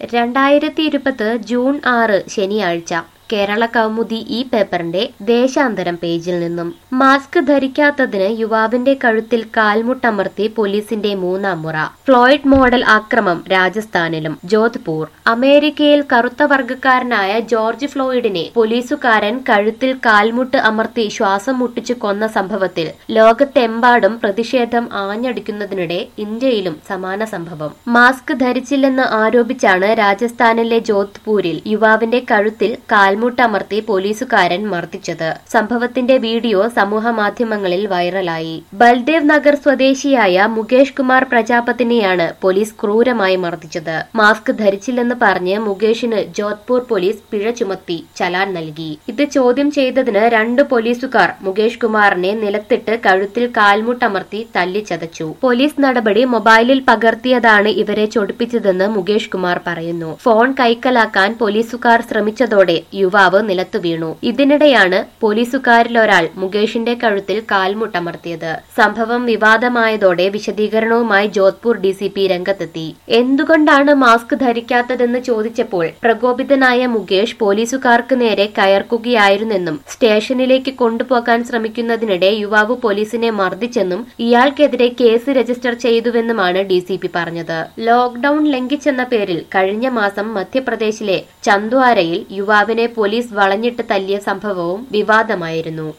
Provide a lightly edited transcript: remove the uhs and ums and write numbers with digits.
2020 June 6 ശനിയാഴ്ച കേരള കൗമുദി ഈ പേപ്പറിന്റെ ദേശാന്തരം പേജിൽ നിന്നും മാസ്ക് ധരിക്കാത്തതിന് യുവാവിന്റെ കഴുത്തിൽ കാൽമുട്ടമർത്തി പോലീസിന്റെ മൂന്നാം മുറ. ഫ്ലോയ്ഡ് മോഡൽ ആക്രമം രാജസ്ഥാനിലും. ജോധ്പൂർ. അമേരിക്കയിൽ കറുത്ത വർഗക്കാരനായ ജോർജ് ഫ്ലോയിഡിനെ പോലീസുകാരൻ കഴുത്തിൽ കാൽമുട്ട് അമർത്തി ശ്വാസം മുട്ടിച്ചു കൊന്ന സംഭവത്തിൽ ലോകത്തെമ്പാടും പ്രതിഷേധം ആഞ്ഞടിക്കുന്നതിനിടെ ഇന്ത്യയിലും സമാന സംഭവം. മാസ്ക് ധരിച്ചില്ലെന്ന് ആരോപിച്ചാണ് രാജസ്ഥാനിലെ ജോധ്പൂരിൽ യുവാവിന്റെ കഴുത്തിൽ കാൽമുട്ടമർത്തി പോലീസുകാരൻ മർദ്ദിച്ചത്. സംഭവത്തിന്റെ വീഡിയോ സമൂഹ മാധ്യമങ്ങളിൽ വൈറലായി. ബൽദേവ് നഗർ സ്വദേശിയായ മുകേഷ് കുമാർ പ്രജാപതിനെയാണ് പോലീസ് ക്രൂരമായി മർദ്ദിച്ചത്. മാസ്ക് ധരിച്ചില്ലെന്ന് പറഞ്ഞ് മുകേഷിന് ജോധ്പൂർ പോലീസ് പിഴ ചുമത്തി ചലാൻ നൽകി. ഇത് ചോദ്യം ചെയ്തതിന് 2 പോലീസുകാർ മുകേഷ് കുമാറിനെ നിലത്തിട്ട് കഴുത്തിൽ കാൽമുട്ടമർത്തി തല്ലിച്ചതച്ചു. പോലീസ് നടപടി മൊബൈലിൽ പകർത്തിയതാണ് ഇവരെ ചൊടിപ്പിച്ചതെന്ന് മുകേഷ് കുമാർ പറയുന്നു. ഫോൺ കൈക്കലാക്കാൻ പോലീസുകാർ ശ്രമിച്ചതോടെ യുവാവ് നിലത്തു വീണു. ഇതിനിടെയാണ് പോലീസുകാരിലൊരാൾ മുകേഷിന്റെ കഴുത്തിൽ കാൽമുട്ടമർത്തിയത്. സംഭവം വിവാദമായതോടെ വിശദീകരണവുമായി ജോധ്പൂർ ഡിസിപി രംഗത്തെത്തി. എന്തുകൊണ്ടാണ് മാസ്ക് ധരിക്കാത്തതെന്ന് ചോദിച്ചപ്പോൾ പ്രകോപിതനായ മുകേഷ് പോലീസുകാർക്ക് നേരെ കയർക്കുകയായിരുന്നെന്നും സ്റ്റേഷനിലേക്ക് കൊണ്ടുപോകാൻ ശ്രമിക്കുന്നതിനിടെ യുവാവ് പോലീസിനെ മർദ്ദിച്ചെന്നും ഇയാൾക്കെതിരെ കേസ് രജിസ്റ്റർ ചെയ്തുവെന്നുമാണ് ഡിസിപി പറഞ്ഞത്. ലോക്ഡൌൺ ലംഘിച്ചെന്ന പേരിൽ കഴിഞ്ഞ മാസം മധ്യപ്രദേശിലെ ചന്ദ്വാരയിൽ യുവാവിനെ പോലീസ് വളഞ്ഞിട്ട് തല്ലിയ സംഭവവും വിവാദമായിരുന്നു.